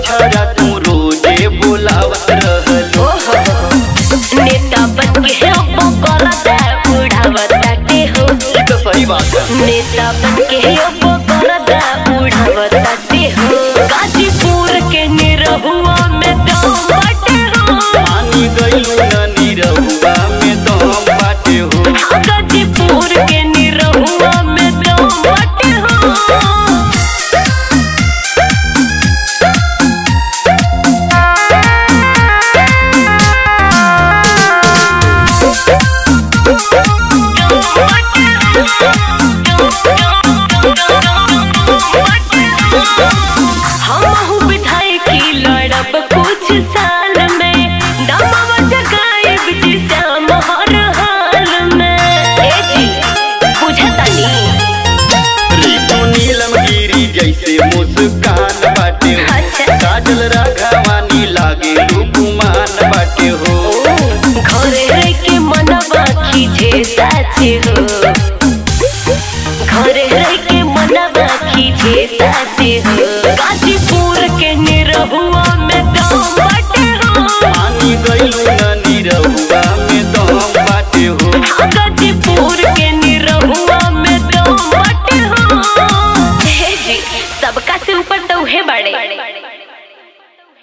बखरा तू रोजे बुलावत रहलो। नेता बन के अब करदा उड़ावत बाटे हो। ये तो सही बात है। नेता बन के अब करदा उड़ावत बाटे हो। गाजीपुर के निरहुआ में दम बाटे हो। पानी गइलू ना निरहुआ में दम बाटे हो। गाजीपुर के निरहुआ में दम बाटे हो। हम विधायकी लड़ब कुछ साल में दमवा जगाएब जी श्याम हर हाल में। ए जी बुझतानी रीतू नीलमगिरी जैसे मुस्कान बाटे हो। अच्छा। काजल राघवानी लागे रूपमान बाटे हो। घरे रह के मनवा खींचे साचे हो। घरे रह के मनवा खींचे साचे हो। गाजीपुर के निरहुआ में दम बाटे हो। पानी गइलू ना निरहुआ में दम बाटे हो। गाजीपुर के